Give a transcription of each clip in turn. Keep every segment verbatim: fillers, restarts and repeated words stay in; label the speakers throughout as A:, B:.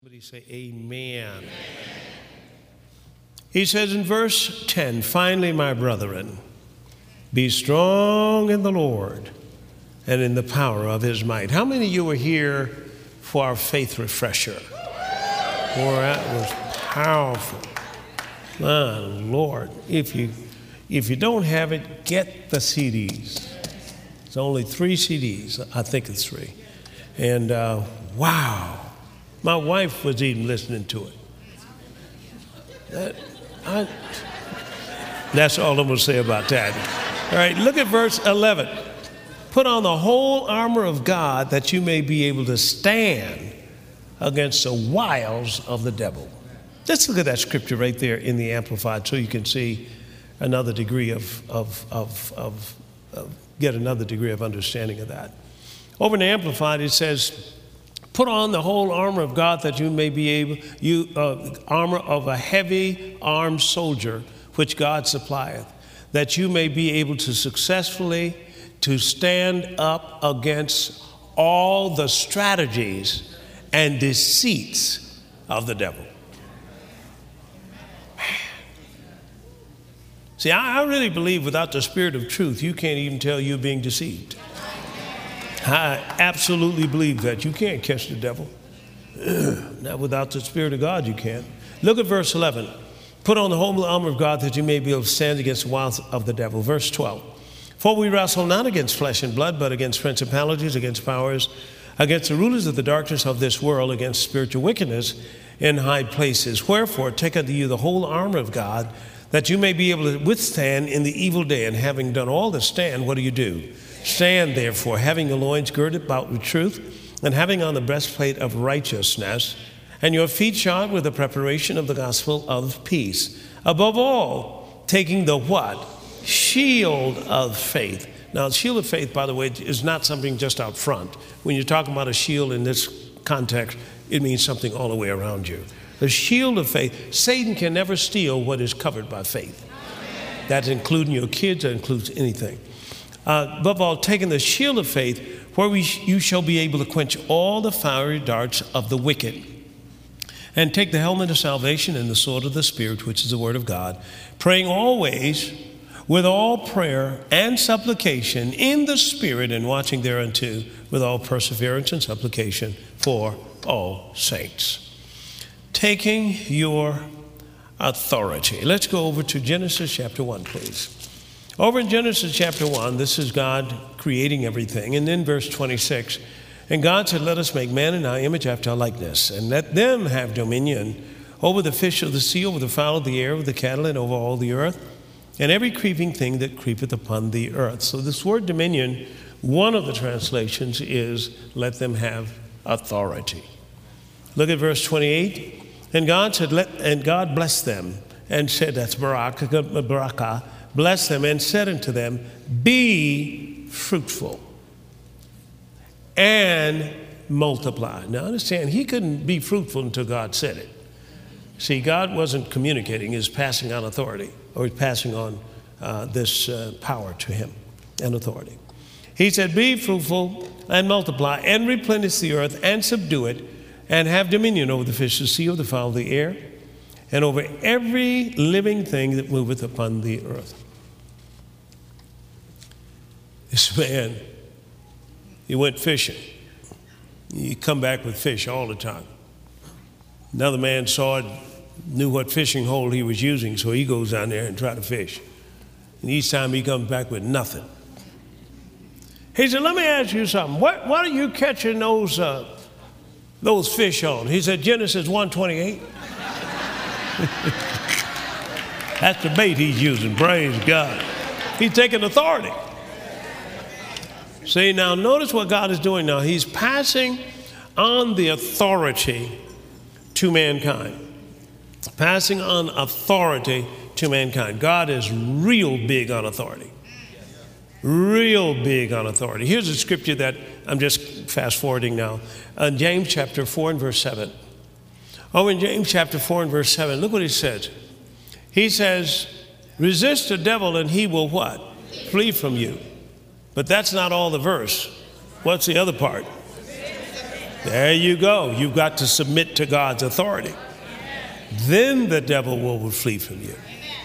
A: Somebody say amen. Amen. He says in verse ten, finally, my brethren, be strong in the Lord and in the power of his might. How many of you were here for our faith refresher? Boy, that was powerful. My Lord, if you if you don't have it, get the C Ds. It's only three C Ds. I think it's three. And uh, wow, my wife was even listening to it. That, I, that's all I'm going to say about that. All right, look at verse eleven. Put on the whole armor of God that you may be able to stand against the wiles of the devil. Let's look at that scripture right there in the Amplified so you can see another degree of, of, of, of, of get another degree of understanding of that. Over in the Amplified, it says, put on the whole armor of God that you may be able, you uh, armor of a heavy armed soldier, which God supplieth, that you may be able to successfully to stand up against all the strategies and deceits of the devil. Man. See, I, I really believe without the spirit of truth, you can't even tell you're being deceived. I absolutely believe that. You can't catch the devil. Not without the Spirit of God, you can't. Look at verse eleven. Put on the whole armor of God that you may be able to stand against the wiles of the devil. Verse twelve. For we wrestle not against flesh and blood, but against principalities, against powers, against the rulers of the darkness of this world, against spiritual wickedness in high places. Wherefore, take unto you the whole armor of God, that you may be able to withstand in the evil day. And having done all to stand, what do you do? Stand therefore, having the loins girded about with truth, and having on the breastplate of righteousness, and your feet shod with the preparation of the gospel of peace. Above all, taking the what? Shield of faith. Now, the shield of faith, by the way, is not something just out front. When you're talking about a shield in this context, it means something all the way around you. The shield of faith, Satan can never steal what is covered by faith. That's including your kids, that includes anything. Uh, above all, taking the shield of faith, where we sh- you shall be able to quench all the fiery darts of the wicked. And take the helmet of salvation and the sword of the Spirit, which is the word of God, praying always with all prayer and supplication in the Spirit, and watching thereunto with all perseverance and supplication for all saints. Taking your authority. Let's go over to Genesis chapter one, please. Over in Genesis chapter one, this is God creating everything. And then verse twenty-six, and God said, let us make man in our image after our likeness, and let them have dominion over the fish of the sea, over the fowl of the air, over the cattle, and over all the earth, and every creeping thing that creepeth upon the earth. So this word dominion, one of the translations is let them have authority. Look at verse twenty-eight. And God said, let, and God blessed them and said, that's barak, barakah, bless them and said unto them, be fruitful and multiply. Now understand, he couldn't be fruitful until God said it. See, God wasn't communicating, he was passing on authority, or he's passing on uh, this uh, power to him and authority. He said, be fruitful and multiply and replenish the earth and subdue it and have dominion over the fish of the sea, over the fowl of the air, and over every living thing that moveth upon the earth. This man, he went fishing. He come back with fish all the time. Another man saw it, knew what fishing hole he was using, so he goes down there and try to fish. And each time he comes back with nothing. He said, let me ask you something. What, what are you catching those, uh, those fish on? He said, Genesis one twenty-eight. That's the bait he's using, praise God. He's taking authority. See, now notice what God is doing now. He's passing on the authority to mankind. Passing on authority to mankind. God is real big on authority. Real big on authority. Here's a scripture that I'm just fast forwarding now. Uh, James chapter four and verse seven. Oh, in James chapter four and verse seven, look what he says. He says, resist the devil and he will what? Flee from you. But that's not all the verse. What's the other part? There you go. You've got to submit to God's authority. Then the devil will flee from you.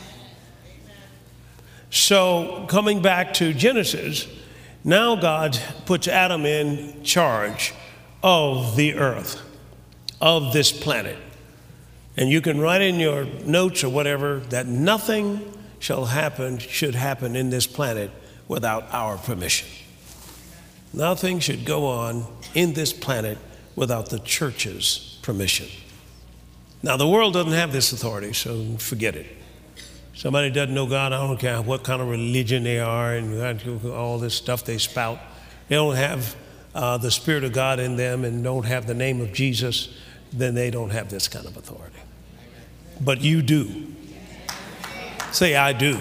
A: So coming back to Genesis, now God puts Adam in charge of the earth, of this planet. And you can write in your notes or whatever that nothing shall happen, should happen in this planet without our permission. Nothing should go on in this planet without the church's permission. Now, the world doesn't have this authority, so forget it. Somebody doesn't know God, I don't care what kind of religion they are and all this stuff they spout. They don't have uh, the Spirit of God in them and don't have the name of Jesus, then they don't have this kind of authority. But you do. Say, I do.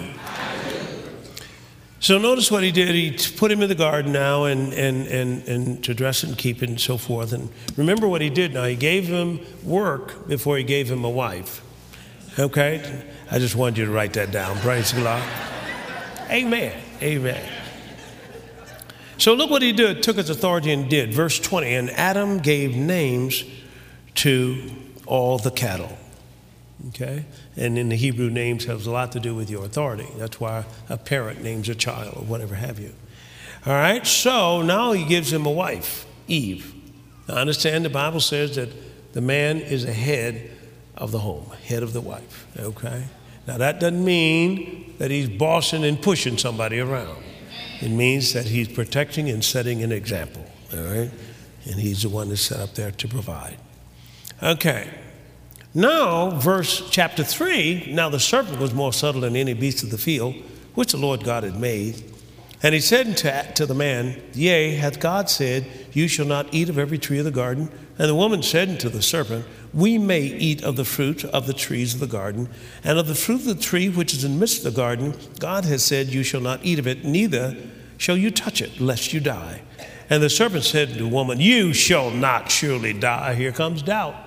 A: So notice what he did. He put him in the garden now and, and, and, and to dress and keep it and so forth. And remember what he did now. He gave him work before he gave him a wife. Okay? I just wanted you to write that down. Praise God. Amen. Amen. So look what he did. Took his authority and did. Verse twenty. And Adam gave names to all the cattle. Okay? And in the Hebrew, names have a lot to do with your authority. That's why a parent names a child or whatever have you. All right? So now he gives him a wife, Eve. Now understand the Bible says that the man is a head of the home, head of the wife. Okay? Now that doesn't mean that he's bossing and pushing somebody around. It means that he's protecting and setting an example. All right? And he's the one that's set up there to provide. Okay. Now, verse chapter three, now the serpent was more subtle than any beast of the field, which the Lord God had made. And he said to, to the man, Yea, hath God said, You shall not eat of every tree of the garden? And the woman said unto the serpent, We may eat of the fruit of the trees of the garden, and of the fruit of the tree which is in the midst of the garden, God has said, You shall not eat of it, neither shall you touch it, lest you die. And the serpent said to the woman, You shall not surely die. Here comes doubt.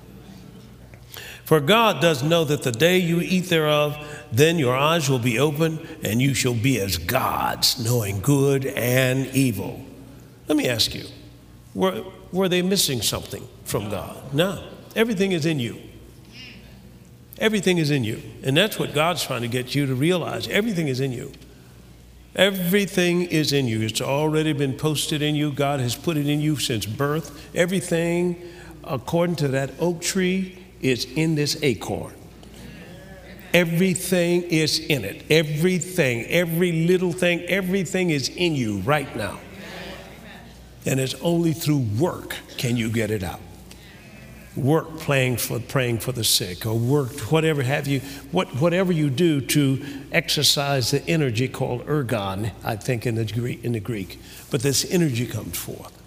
A: For God does know that the day you eat thereof, then your eyes will be open, and you shall be as gods, knowing good and evil. Let me ask you, were, were they missing something from God? No. Everything is in you. Everything is in you. And that's what God's trying to get you to realize. Everything is in you. Everything is in you. It's already been posted in you. God has put it in you since birth. Everything, according to that oak tree, is in this acorn. Everything is in it. Everything, every little thing, everything is in you right now. And it's only through work can you get it out. Work playing for, praying for the sick, or work, whatever have you, what, whatever you do to exercise the energy called ergon, I think in the Greek, in the Greek. But this energy comes forth.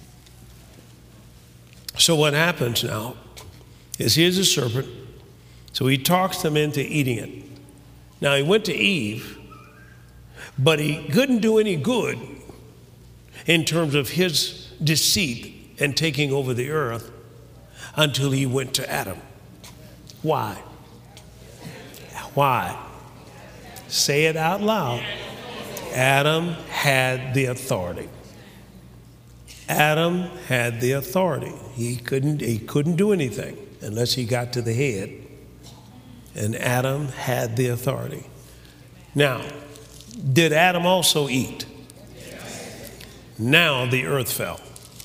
A: So what happens now is here's a serpent. So he talks them into eating it. Now he went to Eve, but he couldn't do any good in terms of his deceit and taking over the earth until he went to Adam. Why? Why? Say it out loud. Adam had the authority. Adam had the authority. He couldn't, he couldn't do anything unless he got to the head. And Adam had the authority. Now, did Adam also eat? Now the earth fell.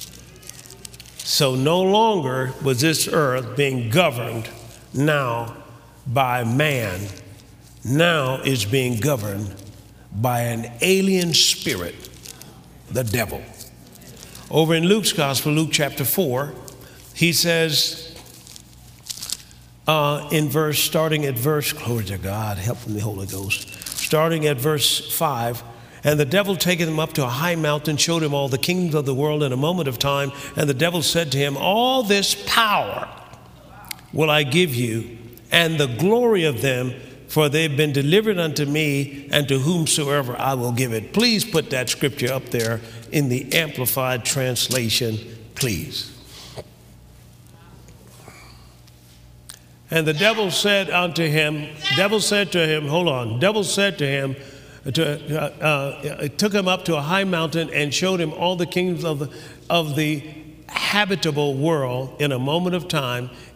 A: So no longer was this earth being governed now by man. Now it's being governed by an alien spirit, the devil. Over in Luke's gospel, Luke chapter four, he says, uh, in verse, starting at verse, glory to God, help me, Holy Ghost, starting at verse five, and the devil taking him up to a high mountain, showed him all the kingdoms of the world in a moment of time. And the devil said to him, all this power will I give you, and the glory of them, for they've been delivered unto me, and to whomsoever I will give it. Please put that scripture up there in the Amplified Translation, please. And the devil said unto him, devil said to him, hold on, devil said to him, to, uh, uh, took him up to a high mountain and showed him all the kingdoms of the, of the habitable world in a moment of time